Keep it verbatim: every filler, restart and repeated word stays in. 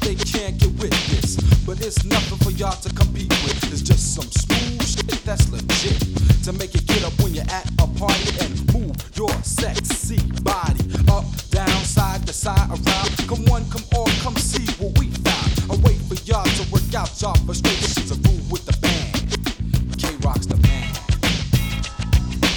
they can't get with this. But it's nothing for y'all to compete with. It's just some smooth shit that's legit. To make it get up when you're at a party and move your sexy body up, down, side to side, around. Come one, come all, come see what we found. I wait for y'all to work out y'all frustration.